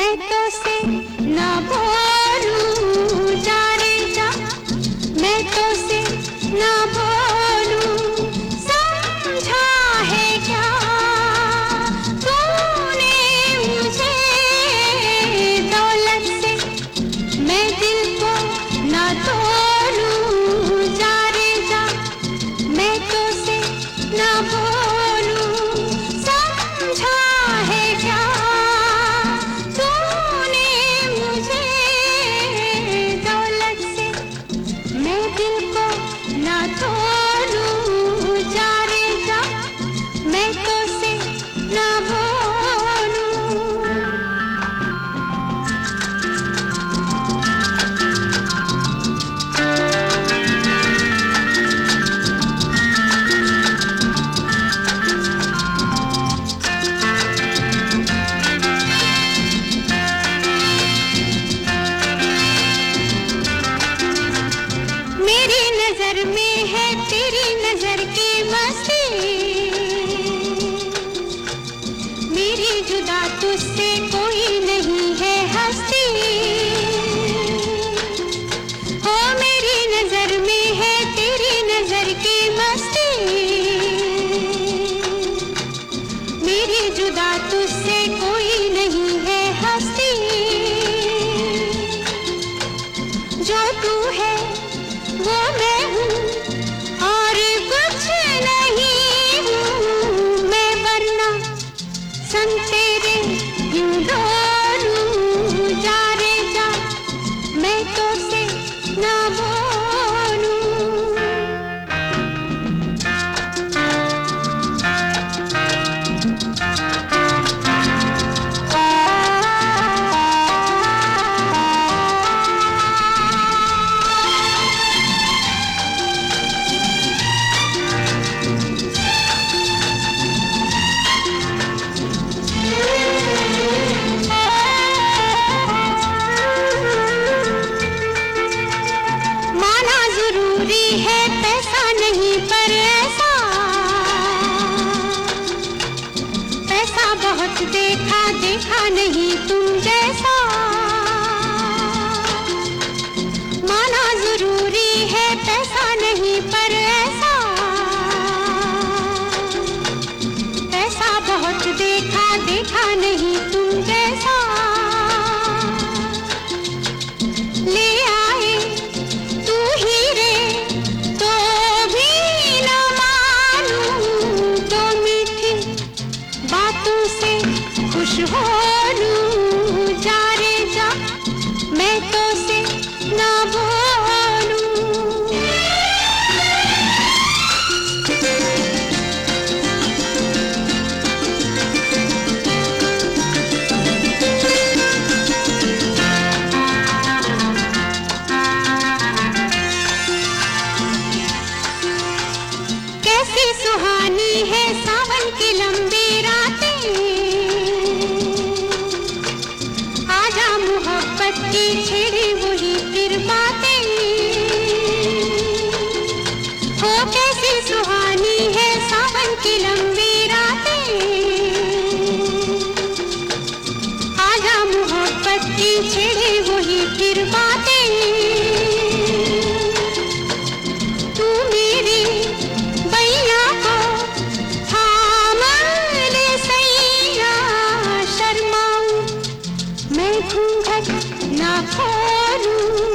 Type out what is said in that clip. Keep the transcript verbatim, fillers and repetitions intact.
मैं तो से ना बोलूं, जा रे जा, मैं तो से ना बोलूं, समझा है क्या तूने मुझे, दौलत से मैं दिल को ना तोलूं, जा रे जा, मैं तो से ना बोलूं, समझा है क्या तूने मुझे, दौलत से मैं दिल को ना तोलूं, जा रे जा, मैं तो से ना बोलूं। मेरी नजर में है तेरी नजर की मस्ती, मेरी जुदा तुझसे कोई नहीं है हस्ती, हो मेरी नजर में है तेरी नजर की मस्ती, मेरी जुदा तुझसे कोई नहीं है हस्ती, जो तू है वो मैं हूँ और कुछ नहीं हूँ मैं, वरना संग तेरे यूं डोलूं, जा रे जा, मैं तो से ना बोलूं। माना जरूरी है पैसा नहीं पर ऐसा, पैसा बहुत देखा देखा नहीं तुम जैसा, माना जरूरी है पैसा नहीं पर ऐसा, पैसा बहुत देखा देखा नहीं तुम जैसा, ले आए तू हीरे तो भी न मानूं, तो मीठी बातों से खुश हो लूं, जा रे जा, मैं तो से ना बोलूं। कैसी सुहानी है सावन की लंबी रातें, आजा मोहब्बत की छेड़ी वही फिर बातें, हो कैसी सुहानी है सावन की लंबी रातें, आजा मोहब्बत की छेड़ी वही फिर बातें, तू मेरी बैया को थाम ले सैया, शर्माऊं मैं घूंघट ना खोलूं,